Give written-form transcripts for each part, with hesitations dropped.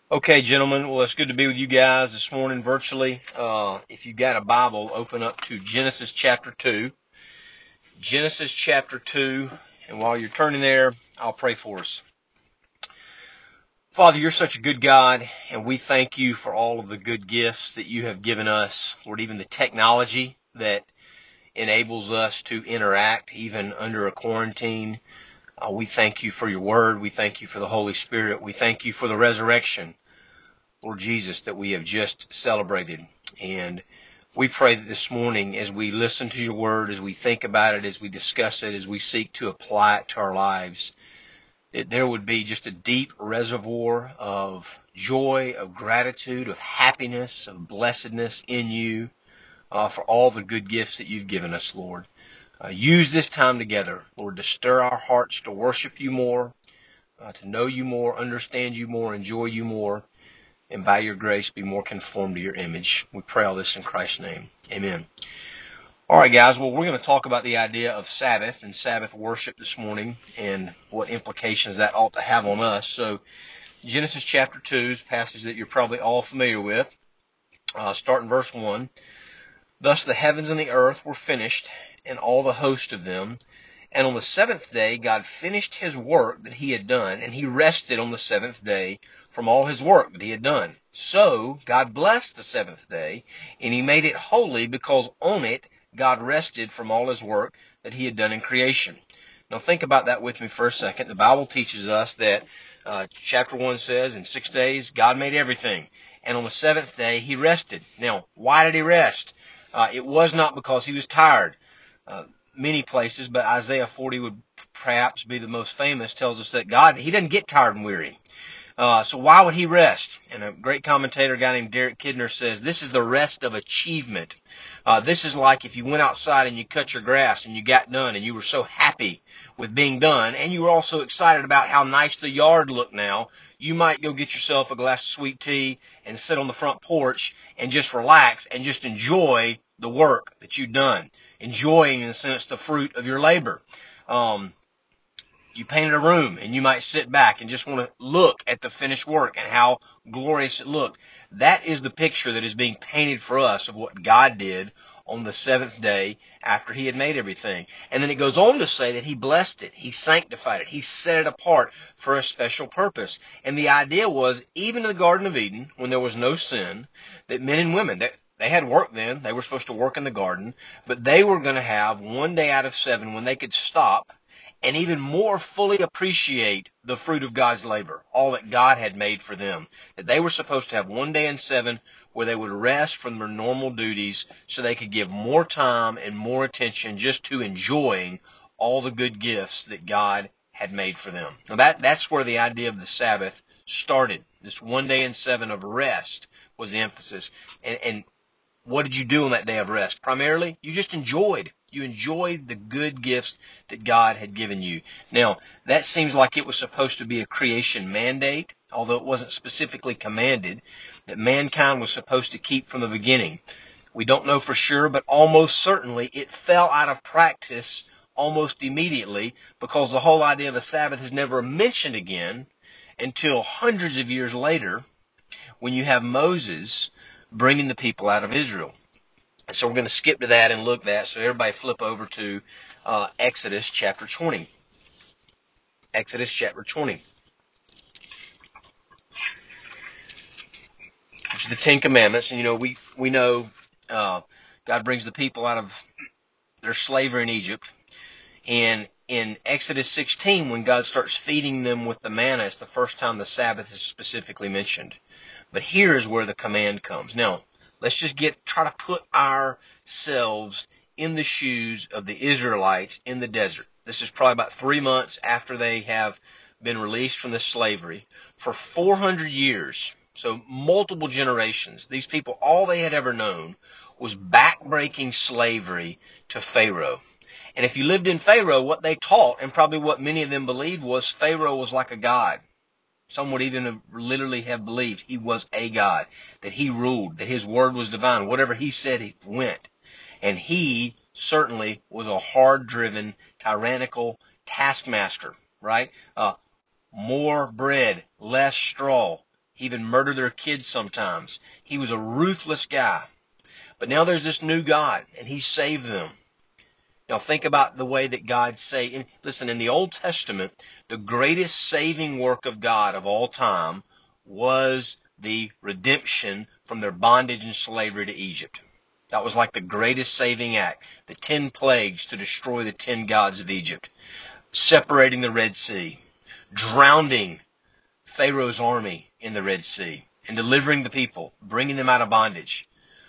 Okay, gentlemen. Well, it's good to be with you guys this morning virtually. If you've got a Bible, open up to Genesis chapter 2. Genesis chapter 2. And while you're turning there, I'll pray for us. Father, you're such a good God, and we thank you for all of the good gifts that you have given us. Lord, even the technology that enables us to interact even under a quarantine. We thank you for your word. We thank you for the Holy Spirit. We thank you for the resurrection, Lord Jesus, that we have just celebrated. And we pray that this morning, as we listen to your word, as we think about it, as we discuss it, as we seek to apply it to our lives, that there would be just a deep reservoir of joy, of gratitude, of happiness, of blessedness in you for all the good gifts that you've given us, Lord. Use this time together, Lord, to stir our hearts to worship you more, to know you more, understand you more, enjoy you more, and by your grace be more conformed to your image. We pray all this in Christ's name. Amen. All right, guys. Well, we're going to talk about the idea of Sabbath and Sabbath worship this morning and what implications that ought to have on us. So Genesis chapter 2 is a passage that you're probably all familiar with. Start in verse 1. Thus the heavens and the earth were finished, and all the host of them. And on the seventh day God finished his work that he had done, and he rested on the seventh day from all his work that he had done. So God blessed the seventh day, and he made it holy, because on it God rested from all his work that he had done in creation. Now think about that with me for a second. The Bible teaches us that chapter 1 says, in 6 days God made everything, and on the seventh day he rested. Now, why did he rest? It was not because he was tired. Many places, but Isaiah 40 would perhaps be the most famous, tells us that God, he doesn't get tired and weary. So why would he rest? And a great commentator, a guy named Derek Kidner, says this is the rest of achievement. This is like if you went outside and you cut your grass and you got done and you were so happy with being done, and you were also excited about how nice the yard looked now. You might go get yourself a glass of sweet tea and sit on the front porch and just relax and just enjoy the work that you've done. Enjoying, in a sense, the fruit of your labor. You painted a room, and you might sit back and just want to look at the finished work and how glorious it looked. That is the picture that is being painted for us of what God did on the seventh day after he had made everything. And then it goes on to say that he blessed it, he sanctified it, he set it apart for a special purpose. And the idea was, even in the Garden of Eden, when there was no sin, that men and women, they had work then, they were supposed to work in the garden, but they were going to have one day out of 7 when they could stop and even more fully appreciate the fruit of God's labor, all that God had made for them. That they were supposed to have one day in 7 where they would rest from their normal duties so they could give more time and more attention just to enjoying all the good gifts that God had made for them. Now that's where the idea of the Sabbath started. This one day in 7 of rest was the emphasis. And what did you do on that day of rest? Primarily, you just enjoyed. You enjoyed the good gifts that God had given you. Now, that seems like it was supposed to be a creation mandate, although it wasn't specifically commanded, that mankind was supposed to keep from the beginning. We don't know for sure, but almost certainly it fell out of practice almost immediately, because the whole idea of the Sabbath is never mentioned again until hundreds of years later, when you have Moses bringing the people out of Israel. And so we're going to skip to that and look at that. So everybody flip over to Exodus chapter 20. Exodus chapter 20. Which is the Ten Commandments. And, we know God brings the people out of their slavery in Egypt. And in Exodus 16, when God starts feeding them with the manna, it's the first time the Sabbath is specifically mentioned. But here is where the command comes. Now, let's just try to put ourselves in the shoes of the Israelites in the desert. This is probably about 3 months after they have been released from this slavery. For 400 years, so multiple generations, these people, all they had ever known was backbreaking slavery to Pharaoh. And if you lived in Pharaoh, what they taught, and probably what many of them believed, was Pharaoh was like a god. Some would even literally have believed he was a god, that he ruled, that his word was divine. Whatever he said, it went. And he certainly was a hard-driven, tyrannical taskmaster, right? More bread, less straw. He even murdered their kids sometimes. He was a ruthless guy. But now there's this new God, and he saved them. Now think about the way that God saved. Listen, in the Old Testament, the greatest saving work of God of all time was the redemption from their bondage and slavery to Egypt. That was like the greatest saving act. The 10 plagues to destroy the 10 gods of Egypt. Separating the Red Sea. Drowning Pharaoh's army in the Red Sea. And delivering the people. Bringing them out of bondage.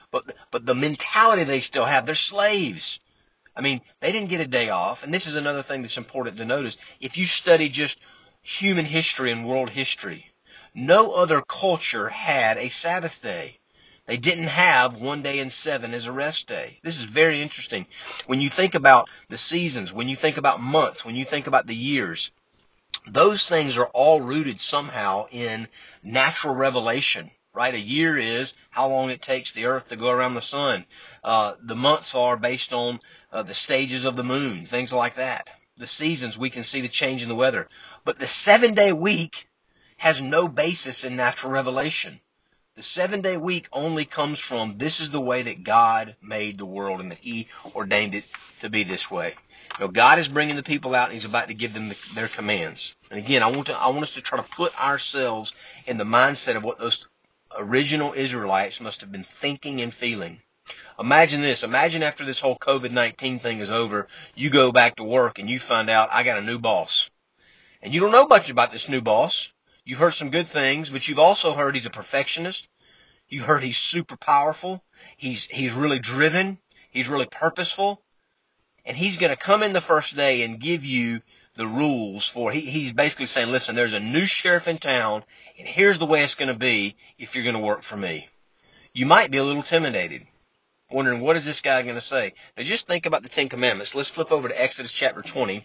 But the mentality they still have, they're slaves. I mean, they didn't get a day off. And this is another thing that's important to notice. If you study just human history and world history, no other culture had a Sabbath day. They didn't have 1 day in 7 as a rest day. This is very interesting. When you think about the seasons, when you think about months, when you think about the years, those things are all rooted somehow in natural revelation. Right? A year is how long it takes the earth to go around the sun. The months are based on the stages of the moon, things like that. The seasons, we can see the change in the weather. But the 7-day week has no basis in natural revelation. The 7-day week only comes from this is the way that God made the world and that he ordained it to be this way. You know, God is bringing the people out and he's about to give them their commands. And again, I want us to try to put ourselves in the mindset of what those original Israelites must have been thinking and feeling. Imagine this. Imagine after this whole COVID-19 thing is over, you go back to work and you find out I got a new boss. And you don't know much about this new boss. You've heard some good things, but you've also heard he's a perfectionist. You've heard he's super powerful. He's really driven. He's really purposeful. And he's going to come in the first day and give you the rules for, he's basically saying, listen, there's a new sheriff in town, and here's the way it's going to be if you're going to work for me. You might be a little intimidated, wondering, what is this guy going to say? Now just think about the 10 Commandments. Let's flip over to Exodus chapter 20.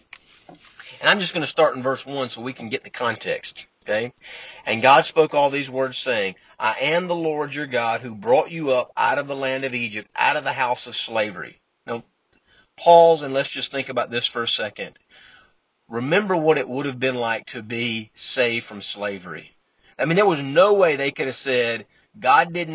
And I'm just going to start in verse 1 so we can get the context. Okay? And God spoke all these words, saying, I am the Lord your God who brought you up out of the land of Egypt, out of the house of slavery. Now, pause and let's just think about this for a second. Remember what it would have been like to be saved from slavery. I mean, there was no way they could have said, God did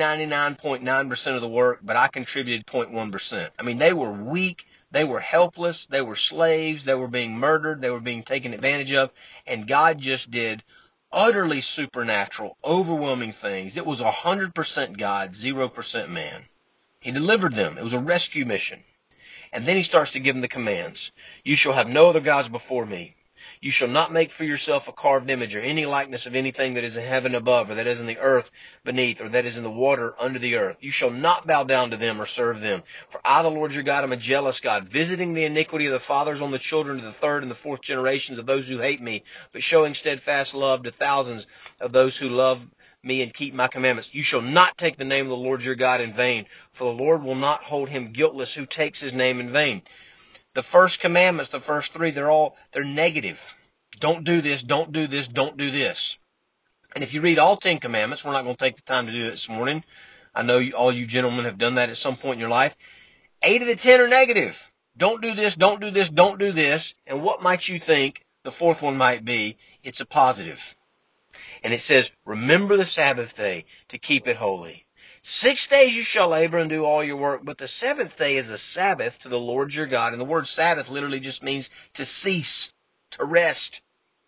99.9% of the work, but I contributed 0.1%. I mean, they were weak. They were helpless. They were slaves. They were being murdered. They were being taken advantage of. And God just did utterly supernatural, overwhelming things. It was 100% God, 0% man. He delivered them. It was a rescue mission. And then he starts to give them the commands. You shall have no other gods before me. You shall not make for yourself a carved image or any likeness of anything that is in heaven above, or that is in the earth beneath, or that is in the water under the earth. You shall not bow down to them or serve them. For I, the Lord your God, am a jealous God, visiting the iniquity of the fathers on the children to the third and the fourth generations of those who hate me, but showing steadfast love to thousands of those who love me and keep my commandments. You shall not take the name of the Lord your God in vain, for the Lord will not hold him guiltless who takes his name in vain. The first commandments, the first 3, they're negative. Don't do this, don't do this, don't do this. And if you read all 10 commandments, we're not going to take the time to do that this morning. I know all you gentlemen have done that at some point in your life. 8 of the 10 are negative. Don't do this, don't do this, don't do this. And what might you think the fourth one might be? It's a positive. And it says, remember the Sabbath day to keep it holy. 6 days you shall labor and do all your work, but the 7th day is a Sabbath to the Lord your God. And the word Sabbath literally just means to cease, to rest.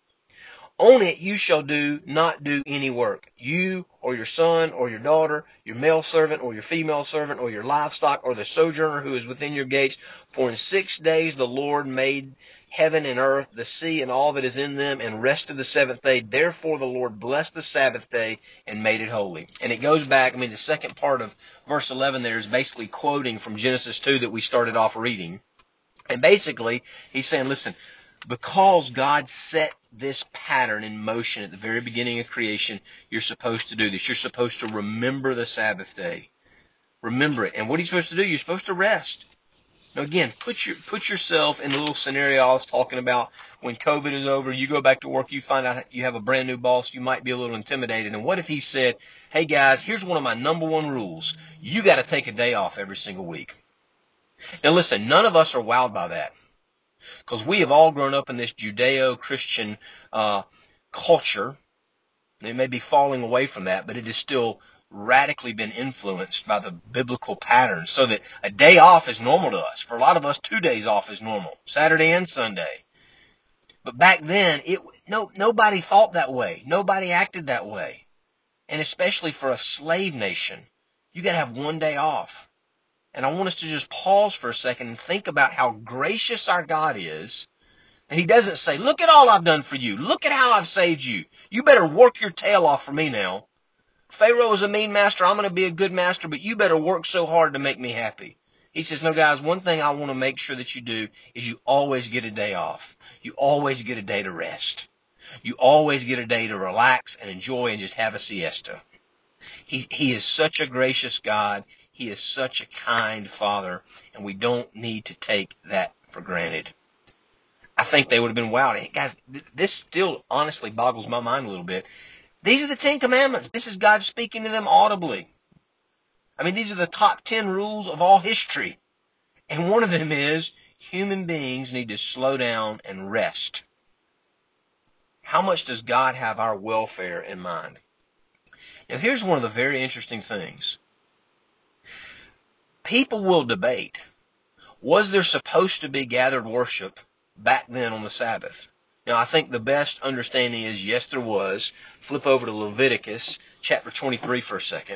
On it you shall not do any work, you or your son or your daughter, your male servant or your female servant or your livestock or the sojourner who is within your gates. For in 6 days the Lord made heaven and earth, the sea and all that is in them, and rested the 7th day. Therefore the Lord blessed the Sabbath day and made it holy. And it goes back, the second part of verse 11 there is basically quoting from Genesis 2 that we started off reading. And basically he's saying, listen, because God set this pattern in motion at the very beginning of creation, you're supposed to do this. You're supposed to remember the Sabbath day. Remember it. And what are you supposed to do? You're supposed to rest. Now again, put yourself in the little scenario I was talking about. When COVID is over, you go back to work, you find out you have a brand new boss, you might be a little intimidated. And what if he said, hey guys, here's one of my number 1 rules. You got to take a day off every single week. Now listen, none of us are wowed by that. Because we have all grown up in this Judeo-Christian culture. They may be falling away from that, but it has still radically been influenced by the biblical pattern, so that a day off is normal to us. For a lot of us, 2 days off is normal, Saturday and Sunday. But back then, nobody thought that way. Nobody acted that way. And especially for a slave nation, you got to have 1 day off. And I want us to just pause for a second and think about how gracious our God is. And he doesn't say, look at all I've done for you. Look at how I've saved you. You better work your tail off for me now. Pharaoh is a mean master. I'm going to be a good master, but you better work so hard to make me happy. He says, no, guys, one thing I want to make sure that you do is you always get a day off. You always get a day to rest. You always get a day to relax and enjoy and just have a siesta. He is such a gracious God. He is such a kind Father, and we don't need to take that for granted. I think they would have been wowed. Guys, this still honestly boggles my mind a little bit. These are the 10 Commandments. This is God speaking to them audibly. I mean, these are the top 10 rules of all history. And one of them is human beings need to slow down and rest. How much does God have our welfare in mind? Now, here's one of the very interesting things. People will debate, was there supposed to be gathered worship back then on the Sabbath? Now, I think the best understanding is yes, there was. Flip over to Leviticus chapter 23 for a second.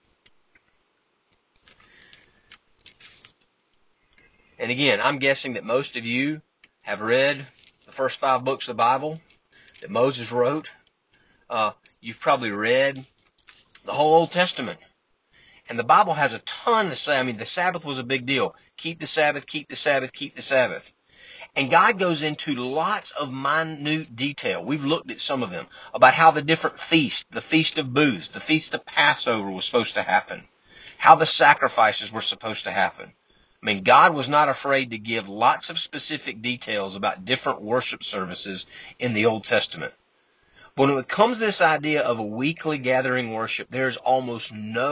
And again, I'm guessing that most of you have read the first 5 books of the Bible that Moses wrote. You've probably read the whole Old Testament. And the Bible has a ton to say. I mean, the Sabbath was a big deal. Keep the Sabbath, keep the Sabbath, keep the Sabbath. And God goes into lots of minute detail. We've looked at some of them about how the different feasts, the Feast of Booths, the Feast of Passover was supposed to happen, how the sacrifices were supposed to happen. I mean, God was not afraid to give lots of specific details about different worship services in the Old Testament. But when it comes to this idea of a weekly gathering worship, there's almost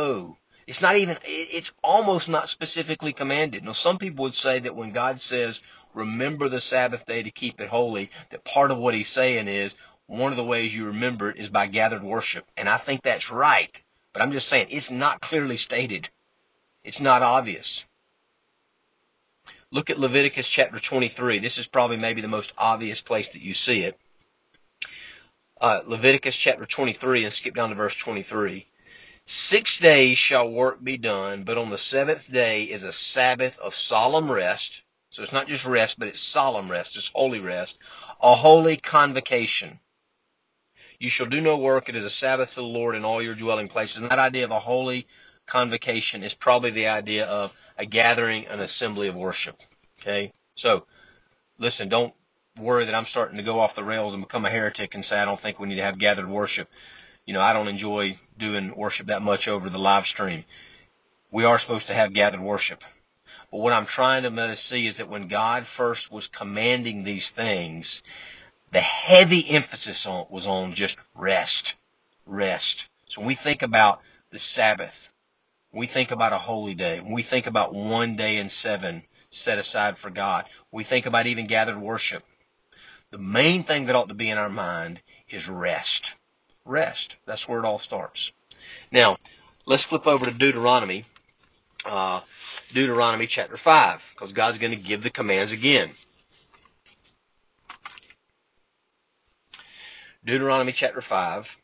it's almost not specifically commanded. Now, some people would say that when God says, remember the Sabbath day to keep it holy, that part of what he's saying is one of the ways you remember it is by gathered worship. And I think that's right. But I'm just saying it's not clearly stated. It's not obvious. Look at Leviticus chapter 23. This is probably maybe the most obvious place that you see it. Leviticus chapter 23, and skip down to verse 23. 6 days shall work be done, but on the 7th day is a Sabbath of solemn rest. So it's not just rest, but it's solemn rest. It's holy rest. A holy convocation. You shall do no work. It is a Sabbath to the Lord in all your dwelling places. And that idea of a holy convocation is probably the idea of a gathering, an assembly of worship. Okay? So, listen, don't worry that I'm starting to go off the rails and become a heretic and say I don't think we need to have gathered worship. You know, I don't enjoy doing worship that much over the live stream. We are supposed to have gathered worship. But what I'm trying to see is that when God first was commanding these things, the heavy emphasis was on just rest. Rest. So when we think about the Sabbath, when we think about a holy day, when we think about 1 day in 7 set aside for God, when we think about even gathered worship, the main thing that ought to be in our mind is rest. Rest. That's where it all starts. Now, let's flip over to Deuteronomy. Deuteronomy chapter 5, because God's going to give the commands again. Deuteronomy chapter 5.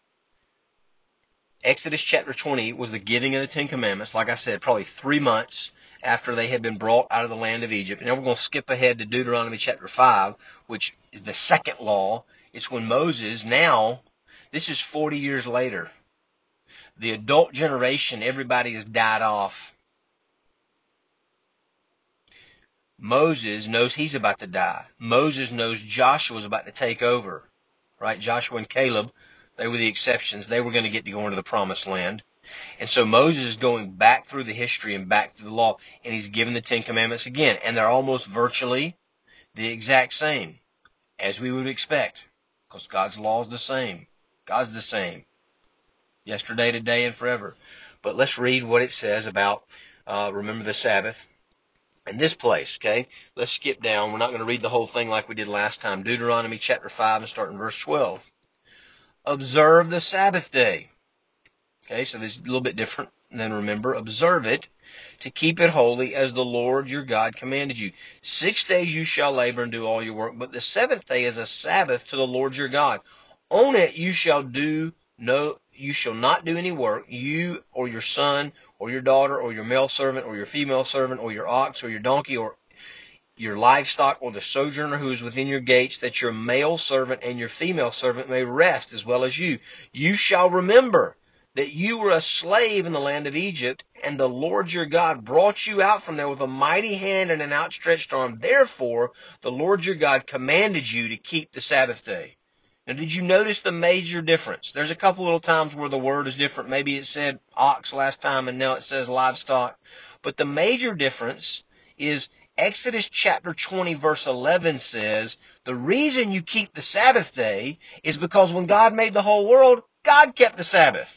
Exodus chapter 20 was the giving of the 10 Commandments, like I said, probably 3 months after they had been brought out of the land of Egypt. And now we're going to skip ahead to Deuteronomy chapter 5, which is the second law. It's when Moses, now, this is 40 years later. The adult generation, everybody has died off. Moses knows he's about to die. Moses knows Joshua's about to take over. Right? Joshua and Caleb, they were the exceptions. They were going to get to go into the promised land. And so Moses is going back through the history and back through the law, and he's given the 10 Commandments again. And they're almost virtually the exact same, as we would expect, because God's law is the same. God's the same, yesterday, today, and forever. But let's read what it says about remember the Sabbath. In this place, okay, let's skip down. We're not going to read the whole thing like we did last time. Deuteronomy chapter 5 and start in verse 12. observe the Sabbath day. Okay, so this is a little bit different than remember. Observe it to keep it holy as the Lord your God commanded you. 6 days you shall labor and do all your work, but the seventh day is a Sabbath to the Lord your God. On it you shall not do any work, you or your son or your daughter or your male servant or your female servant or your ox or your donkey or your livestock or the sojourner who is within your gates, that your male servant and your female servant may rest as well as you. You shall remember that you were a slave in the land of Egypt, and the Lord your God brought you out from there with a mighty hand and an outstretched arm. Therefore, the Lord your God commanded you to keep the Sabbath day. Now, did you notice the major difference? There's a couple little times where the word is different. Maybe it said ox last time, and now it says livestock. But the major difference is Exodus chapter 20 verse 11 says, the reason you keep the Sabbath day is because when God made the whole world, God kept the Sabbath.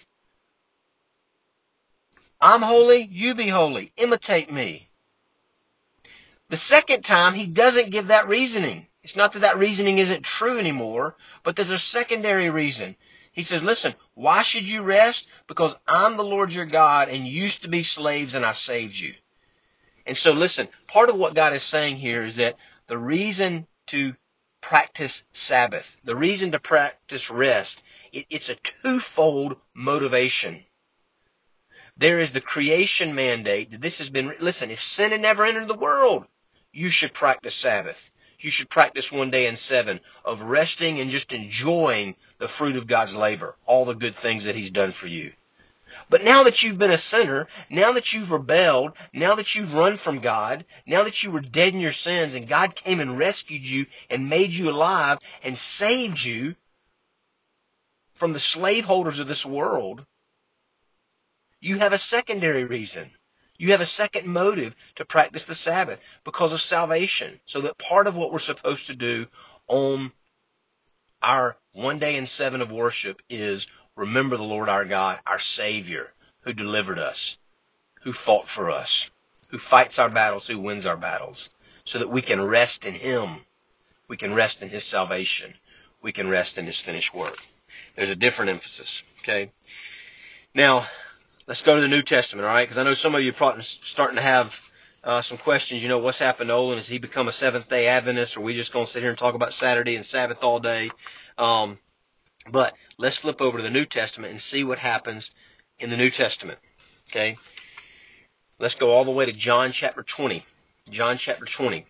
I'm holy, you be holy. Imitate me. The second time, he doesn't give that reasoning. It's not that that reasoning isn't true anymore, but there's a secondary reason. He says, listen, why should you rest? Because I'm the Lord your God, and you used to be slaves, and I saved you. And so listen, part of what God is saying here is that the reason to practice Sabbath, the reason to practice rest, it's a twofold motivation. There is the creation mandate that this has been, listen, if sin had never entered the world, you should practice Sabbath. You should practice 1 day in 7 of resting and just enjoying the fruit of God's labor, all the good things that He's done for you. But now that you've been a sinner, now that you've rebelled, now that you've run from God, now that you were dead in your sins and God came and rescued you and made you alive and saved you from the slaveholders of this world, you have a secondary reason. You have a second motive to practice the Sabbath because of salvation. So that part of what we're supposed to do on our 1 day in 7 of worship is remember the Lord our God, our Savior, who delivered us, who fought for us, who fights our battles, who wins our battles, so that we can rest in Him. We can rest in His salvation. We can rest in His finished work. There's a different emphasis, okay? Now, let's go to the New Testament, all right? Because I know some of you are probably starting to have some questions. You know, what's happened to Olin? Has he become a Seventh-day Adventist? Or are we just going to sit here and talk about Saturday and Sabbath all day? But let's flip over to the New Testament and see what happens in the New Testament, okay? Let's go all the way to John chapter 20. John chapter 20.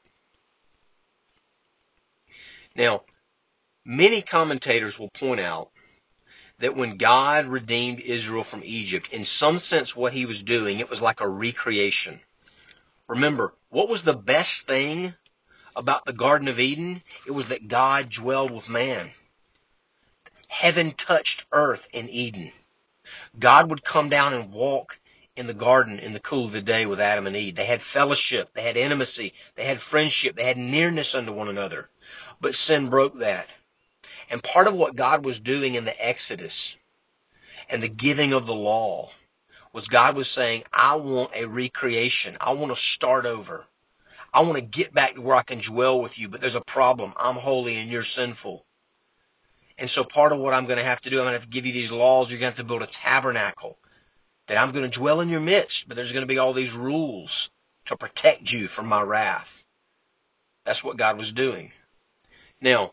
Now, many commentators will point out that when God redeemed Israel from Egypt, in some sense what He was doing, it was like a recreation. Remember, what was the best thing about the Garden of Eden? It was that God dwelled with man. Heaven touched earth in Eden. God would come down and walk in the garden in the cool of the day with Adam and Eve. They had fellowship, they had intimacy, they had friendship, they had nearness unto one another. But sin broke that. And part of what God was doing in the Exodus and the giving of the law was God was saying, I want a recreation. I want to start over. I want to get back to where I can dwell with you, but there's a problem. I'm holy and you're sinful. And so part of what I'm going to have to do, I'm going to have to give you these laws. You're going to have to build a tabernacle that I'm going to dwell in your midst, but there's going to be all these rules to protect you from my wrath. That's what God was doing. Now,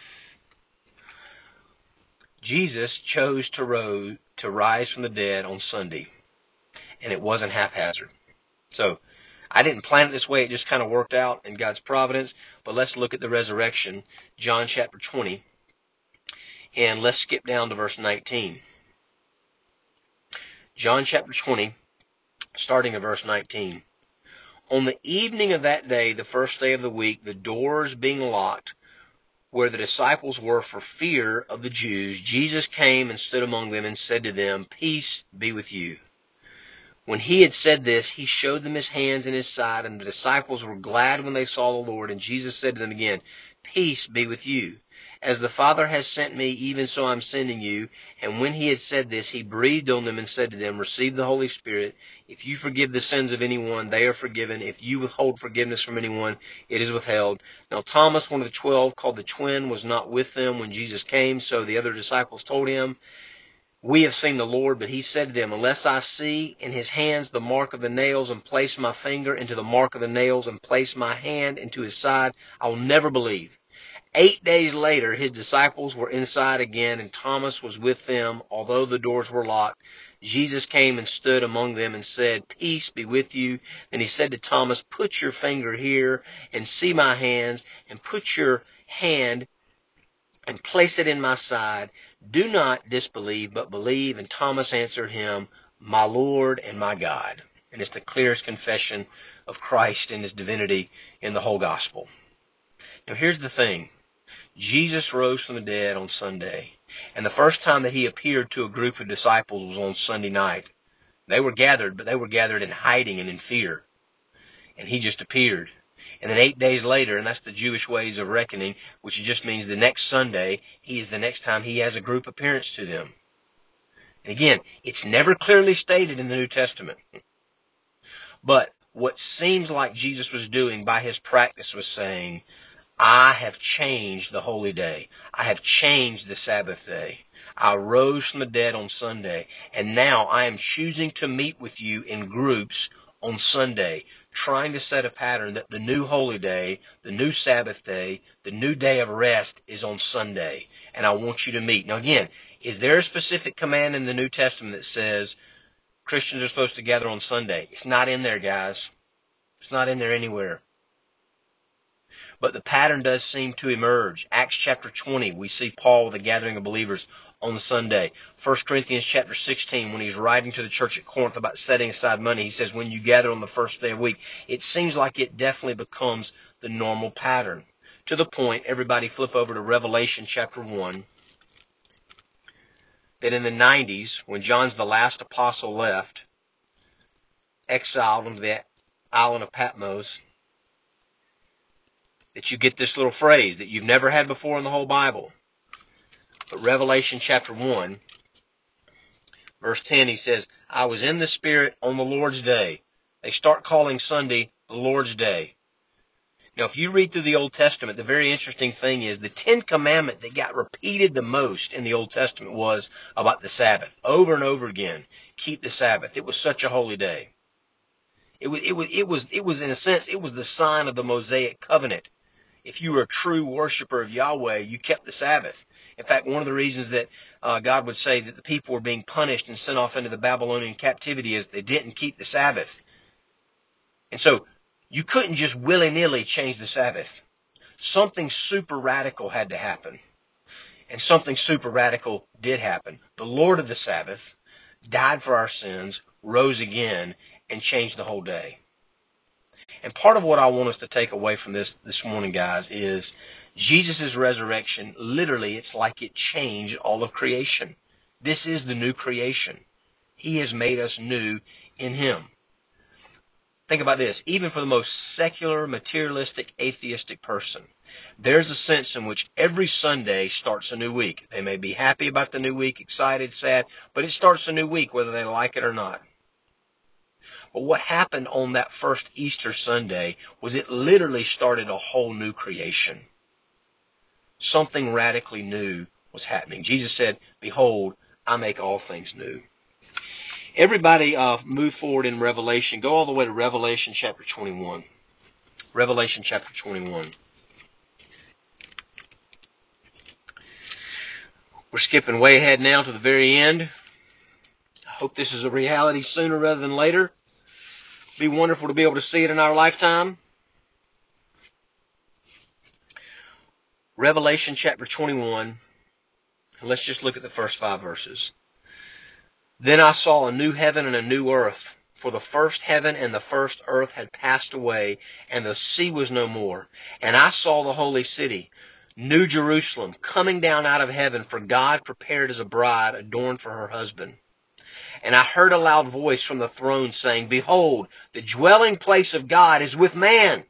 Jesus chose to rise from the dead on Sunday, and it wasn't haphazard. So I didn't plan it this way. It just kind of worked out in God's providence. But let's look at the resurrection, John chapter 20, and let's skip down to verse 19. John chapter 20, starting at verse 19. On the evening of that day, the first day of the week, the doors being locked, where the disciples were for fear of the Jews, Jesus came and stood among them and said to them, Peace be with you. When he had said this, he showed them his hands and his side, and the disciples were glad when they saw the Lord. And Jesus said to them again, Peace be with you. As the Father has sent me, even so I'm sending you. And when he had said this, he breathed on them and said to them, receive the Holy Spirit. If you forgive the sins of anyone, they are forgiven. If you withhold forgiveness from anyone, it is withheld. Now Thomas, one of the 12, called the twin, was not with them when Jesus came. So the other disciples told him, we have seen the Lord. But he said to them, unless I see in his hands the mark of the nails, and place my finger into the mark of the nails, and place my hand into his side, I will never believe. 8 days later, his disciples were inside again, and Thomas was with them, although the doors were locked. Jesus came and stood among them and said, peace be with you. Then he said to Thomas, put your finger here and see my hands, and put your hand and place it in my side. Do not disbelieve, but believe. And Thomas answered him, my Lord and my God. And it's the clearest confession of Christ and his divinity in the whole gospel. Now here's the thing. Jesus rose from the dead on Sunday, and the first time that he appeared to a group of disciples was on Sunday night. They were gathered, but they were gathered in hiding and in fear, and he just appeared. And then 8 days later, and that's the Jewish ways of reckoning, which just means the next Sunday, he is the next time he has a group appearance to them. And again, it's never clearly stated in the New Testament. But what seems like Jesus was doing by his practice was saying, I have changed the holy day. I have changed the Sabbath day. I rose from the dead on Sunday, and now I am choosing to meet with you in groups on Sunday, trying to set a pattern that the new holy day, the new Sabbath day, the new day of rest is on Sunday, and I want you to meet. Now again, is there a specific command in the New Testament that says Christians are supposed to gather on Sunday? It's not in there, guys. It's not in there anywhere. But the pattern does seem to emerge. Acts chapter 20, we see Paul with a gathering of believers on Sunday. 1 Corinthians chapter 16, when he's writing to the church at Corinth about setting aside money, he says, when you gather on the first day of the week, it seems like it definitely becomes the normal pattern. To the point, everybody flip over to Revelation chapter 1, that in the 90s, when John's the last apostle left, exiled on the island of Patmos, that you get this little phrase that you've never had before in the whole Bible. But Revelation chapter 1, verse 10, he says, I was in the Spirit on the Lord's day. They start calling Sunday the Lord's day. Now, if you read through the Old Testament, the very interesting thing is the 10th commandment that got repeated the most in the Old Testament was about the Sabbath. Over and over again, keep the Sabbath. It was such a holy day. It was in a sense, it was the sign of the Mosaic covenant. If you were a true worshiper of Yahweh, you kept the Sabbath. In fact, one of the reasons that God would say that the people were being punished and sent off into the Babylonian captivity is they didn't keep the Sabbath. And so you couldn't just willy-nilly change the Sabbath. Something super radical had to happen. And something super radical did happen. The Lord of the Sabbath died for our sins, rose again, and changed the whole day. And part of what I want us to take away from this morning, guys, is Jesus' resurrection. Literally, it's like it changed all of creation. This is the new creation. He has made us new in Him. Think about this. Even for the most secular, materialistic, atheistic person, there's a sense in which every Sunday starts a new week. They may be happy about the new week, excited, sad, but it starts a new week whether they like it or not. But what happened on that first Easter Sunday was it literally started a whole new creation. Something radically new was happening. Jesus said, behold, I make all things new. Everybody move forward in Revelation. Go all the way to Revelation chapter 21. Revelation chapter 21. We're skipping way ahead now to the very end. I hope this is a reality sooner rather than later. Be wonderful to be able to see it in our lifetime. Revelation chapter 21. And let's just look at the first 5 verses. Then I saw a new heaven and a new earth, for the first heaven and the first earth had passed away, and the sea was no more. And I saw the holy city, New Jerusalem, coming down out of heaven, for God prepared as a bride adorned for her husband. And I heard a loud voice from the throne saying, behold, the dwelling place of God is with man,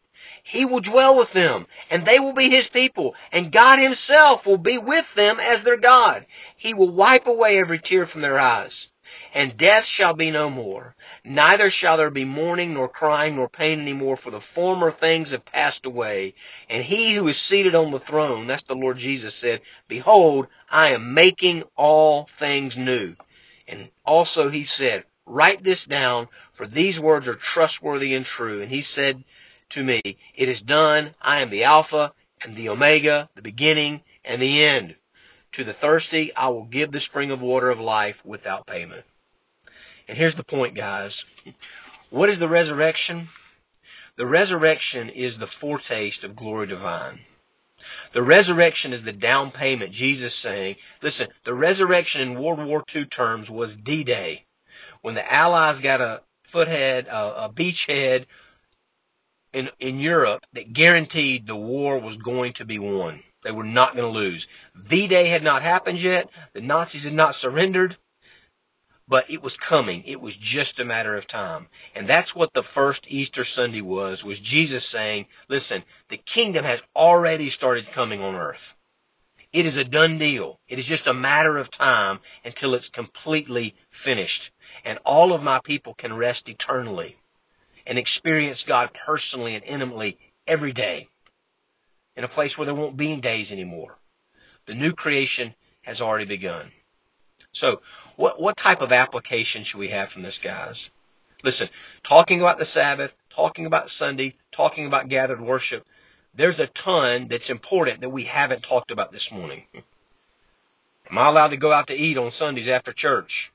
He will dwell with them, and they will be his people, and God himself will be with them as their God. He will wipe away every tear from their eyes, and death shall be no more. Neither shall there be mourning, nor crying, nor pain any more, for the former things have passed away. And he who is seated on the throne, that's the Lord Jesus, said, Behold, I am making all things new. And also he said, Write this down, for these words are trustworthy and true. And he said to me, It is done. I am the Alpha and the Omega, the beginning and the end. To the thirsty, I will give the spring of water of life without payment. And here's the point, guys. What is the resurrection? The resurrection is the foretaste of glory divine. The resurrection is the down payment. Jesus saying, listen, the resurrection in World War II terms was D-Day, when the Allies got a foothead, a beachhead in Europe that guaranteed the war was going to be won. They were not going to lose. V-Day had not happened yet. The Nazis had not surrendered. But it was coming. It was just a matter of time. And that's what the first Easter Sunday was Jesus saying, listen, the kingdom has already started coming on earth. It is a done deal. It is just a matter of time until it's completely finished. And all of my people can rest eternally and experience God personally and intimately every day in a place where there won't be days anymore. The new creation has already begun. So, what type of application should we have from this, guys? Listen, talking about the Sabbath, talking about Sunday, talking about gathered worship, there's a ton that's important that we haven't talked about this morning. Am I allowed to go out to eat on Sundays after church?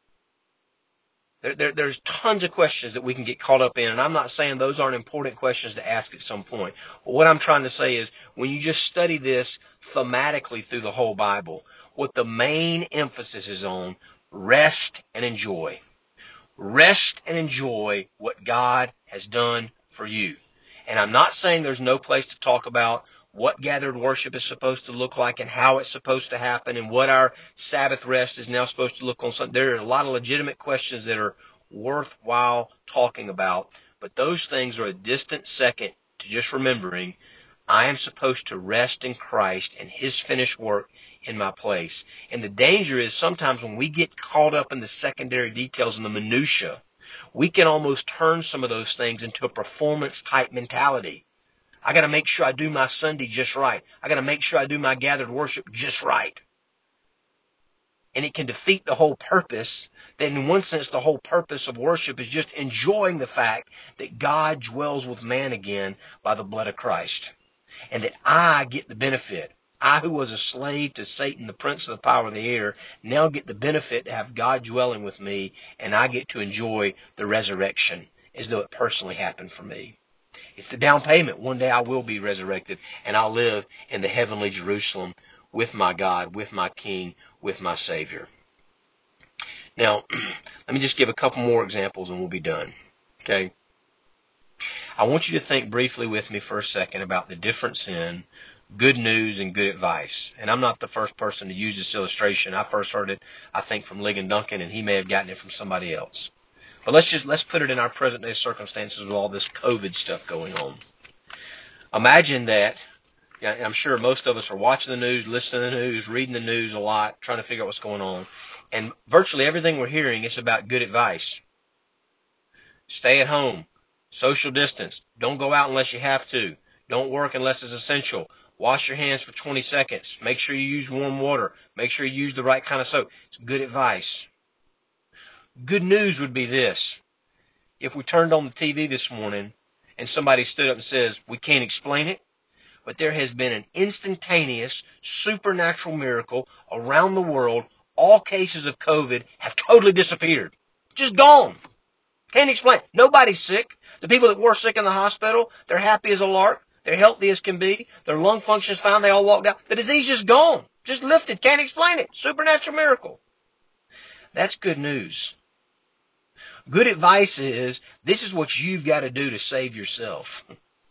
There's tons of questions that we can get caught up in, and I'm not saying those aren't important questions to ask at some point. But what I'm trying to say is, when you just study this thematically through the whole Bible, what the main emphasis is on, rest and enjoy. Rest and enjoy what God has done for you. And I'm not saying there's no place to talk about what gathered worship is supposed to look like and how it's supposed to happen and what our Sabbath rest is now supposed to look on Sunday. There are a lot of legitimate questions that are worthwhile talking about, but those things are a distant second to just remembering I am supposed to rest in Christ and His finished work in my place. And the danger is sometimes when we get caught up in the secondary details and the minutia, we can almost turn some of those things into a performance type mentality. I got to make sure I do my Sunday just right. I got to make sure I do my gathered worship just right. And it can defeat the whole purpose. That in one sense, the whole purpose of worship is just enjoying the fact that God dwells with man again by the blood of Christ. And that I get the benefit. I, who was a slave to Satan, the prince of the power of the air, now get the benefit to have God dwelling with me, and I get to enjoy the resurrection as though it personally happened for me. It's the down payment. One day I will be resurrected, and I'll live in the heavenly Jerusalem with my God, with my King, with my Savior. Now, let me just give a couple more examples and we'll be done. Okay? I want you to think briefly with me for a second about the difference in good news and good advice. And I'm not the first person to use this illustration. I first heard it, I think, from Ligon Duncan, and he may have gotten it from somebody else. But let's put it in our present day circumstances with all this COVID stuff going on. Imagine that, I'm sure most of us are watching the news, listening to the news, reading the news a lot, trying to figure out what's going on. And virtually everything we're hearing is about good advice. Stay at home. Social distance. Don't go out unless you have to. Don't work unless it's essential. Wash your hands for 20 seconds. Make sure you use warm water. Make sure you use the right kind of soap. It's good advice. Good news would be this. If we turned on the TV this morning and somebody stood up and says, we can't explain it, but there has been an instantaneous supernatural miracle around the world. All cases of COVID have totally disappeared. Just gone. Can't explain. Nobody's sick. The people that were sick in the hospital, they're happy as a lark. They're healthy as can be. Their lung function's fine. They all walked out. The disease is gone. Just lifted. Can't explain it. Supernatural miracle. That's good news. Good advice is, this is what you've got to do to save yourself.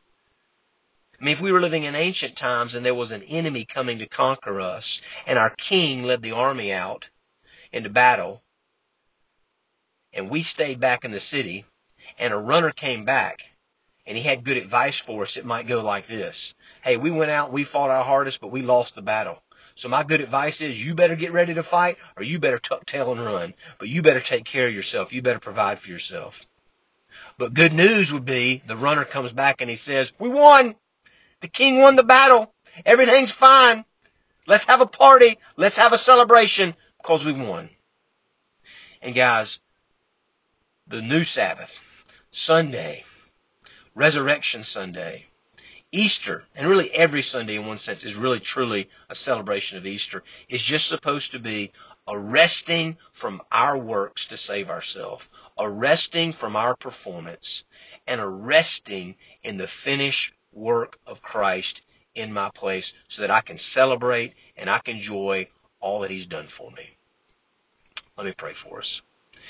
I mean, if we were living in ancient times and there was an enemy coming to conquer us, and our king led the army out into battle, and we stayed back in the city, and a runner came back, and he had good advice for us, it might go like this. Hey, we went out, we fought our hardest, but we lost the battle. So my good advice is you better get ready to fight, or you better tuck tail and run. But you better take care of yourself. You better provide for yourself. But good news would be the runner comes back and he says, we won. The king won the battle. Everything's fine. Let's have a party. Let's have a celebration because we won. And guys, the new Sabbath, Sunday, Resurrection Sunday, Easter, and really every Sunday in one sense is really truly a celebration of Easter, is just supposed to be a resting from our works to save ourselves, a resting from our performance, and a resting in the finished work of Christ in my place so that I can celebrate and I can enjoy all that he's done for me. Let me pray for us.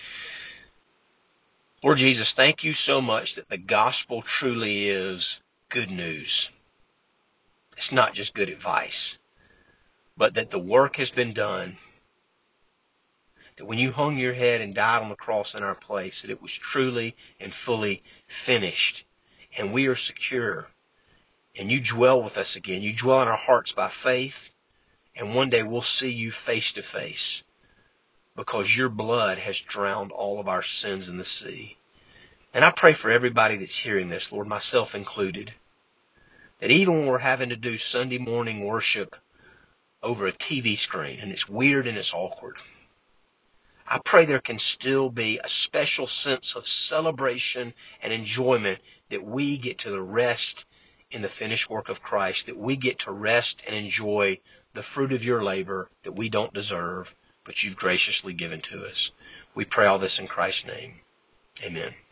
Lord Jesus, thank you so much that the gospel truly is good news. It's not just good advice, but that the work has been done, that when you hung your head and died on the cross in our place, that it was truly and fully finished, and we are secure, and you dwell with us again. You dwell in our hearts by faith, and one day we'll see you face to face because your blood has drowned all of our sins in the sea. And I pray for everybody that's hearing this, Lord, myself included, that even when we're having to do Sunday morning worship over a TV screen, and it's weird and it's awkward, I pray there can still be a special sense of celebration and enjoyment that we get to rest in the finished work of Christ, that we get to rest and enjoy the fruit of your labor that we don't deserve, but you've graciously given to us. We pray all this in Christ's name. Amen.